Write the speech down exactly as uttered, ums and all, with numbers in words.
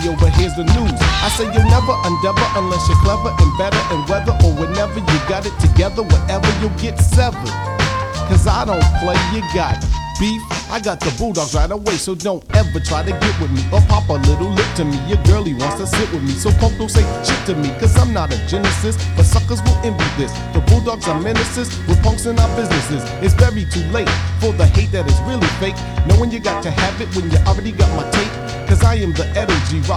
radio, but here's the news. I say you'll never endeavor unless you're clever and better and weather, or whenever you got it together, whatever you'll get severed. Cause I don't play, you got beef, I got the Bulldogs right away, so don't ever try to get with me or pop a little lip to me. Your girlie wants to sit with me, so punk don't say shit to me, cause I'm not a genesis, but suckers will envy this. The Bulldogs are menaces with punks in our businesses. It's very too late for the hate that is really fake, knowing you got to have it when you already got my tape. Cause I am the Edo G